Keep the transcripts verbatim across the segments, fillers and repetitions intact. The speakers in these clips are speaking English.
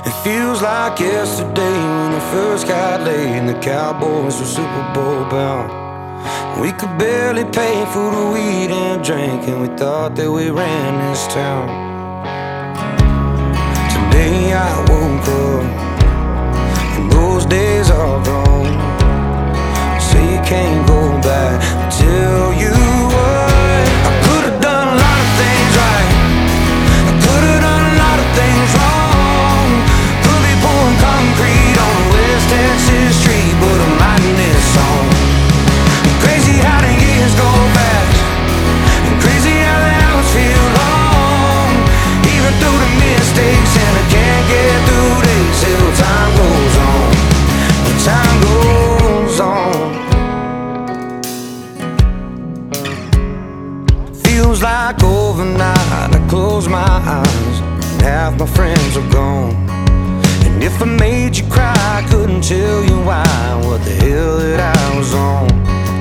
It feels like yesterday when we first got laid and the Cowboys were Super Bowl bound. We could barely pay for the weed and drink, and we thought that we ran this town. Today I woke up and those days are gone. Say you can't go back, tell you what, I could have done a lot of things right, I could have done a lot of things wrong. Could be pouring concrete on a West Texas street, but I'm writing this song. Crazy how the years go fast, and crazy how the hours feel long. Even through the mistakes, and I can't get through days till time goes on, the time goes on. Feels like overnight, I close my eyes and half my friends are gone. And if I made you cry, I couldn't tell you why, what the hell that I was on.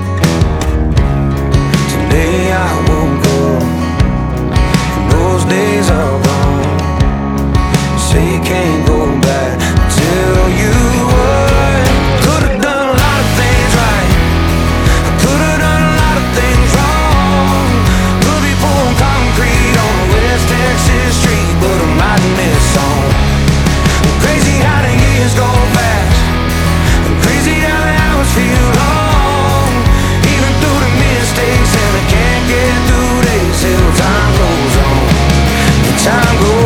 Today I woke up and those days are gone. You say you can't go back, tell you what, could have done a lot of things right, I could have done a lot of things wrong. Could be pouring concrete on a West Texas street, but I'm writing this song. Crazy how the years go fast, and crazy how the hours feel long. Even through the mistakes, and I can't get through days till time goes on, the time goes on.